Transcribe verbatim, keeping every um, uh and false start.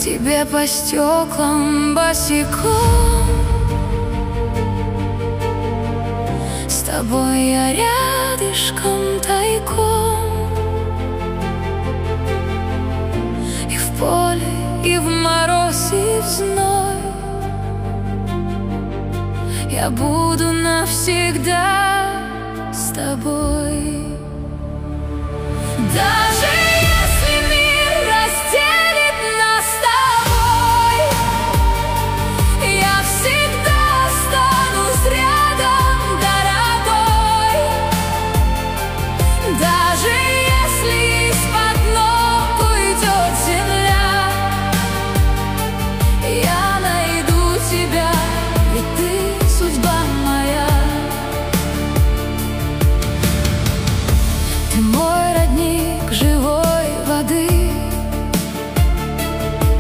тебе по стеклам босиком. С тобой я рядышком тайком. И в поле, и в мороз, и в зной я буду навсегда с тобой. Даже